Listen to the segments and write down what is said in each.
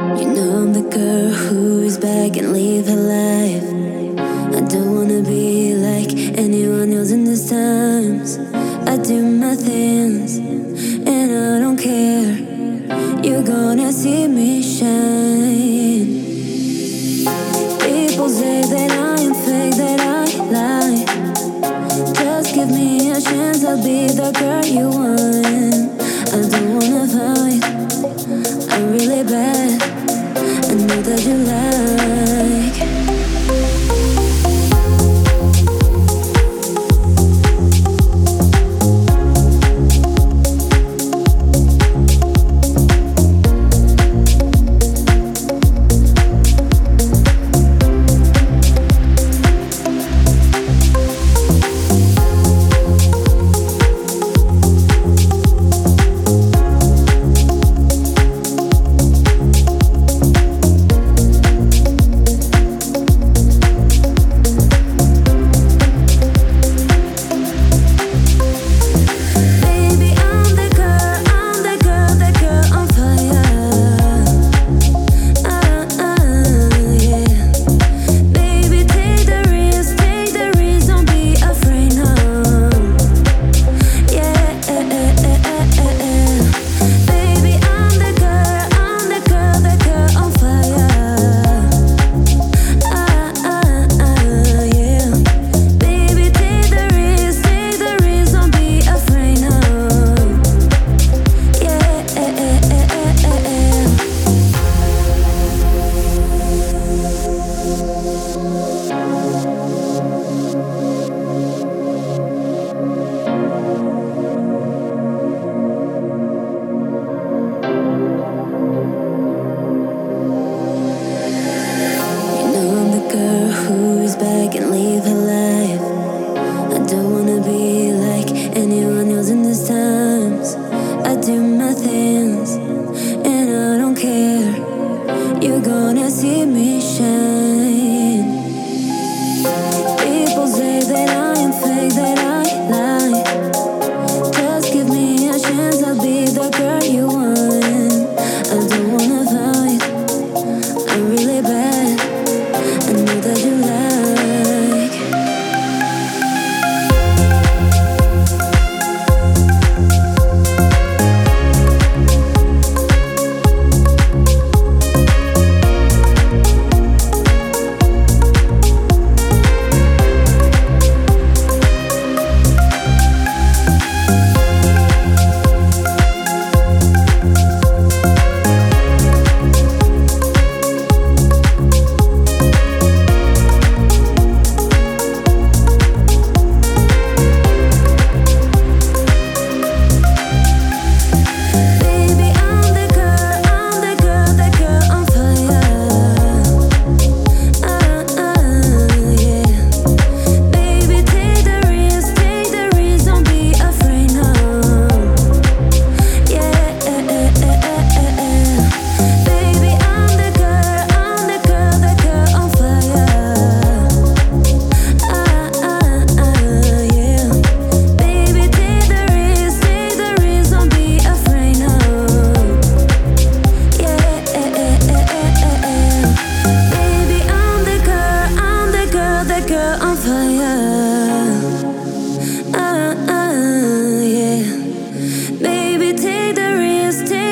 You know I'm the girl who is back and leave her life. I don't wanna be like anyone else in these times. I do my things and I don't care. You're gonna see me shine. People say that I am fake, that I lie. Just give me a chance, I'll be the girl you want. I don't wanna fight, I'm really bad. I know that you like. Back and leave her life. I don't wanna be like anyone else in these times. I do my things and I don't care. You're gonna see me shine. People say that I am fake, that I lie. Just give me a chance, I'll be the girl you want. I don't wanna fight, I'm really bad. I know that you like.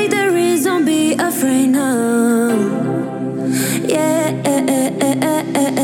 Afraid now, yeah.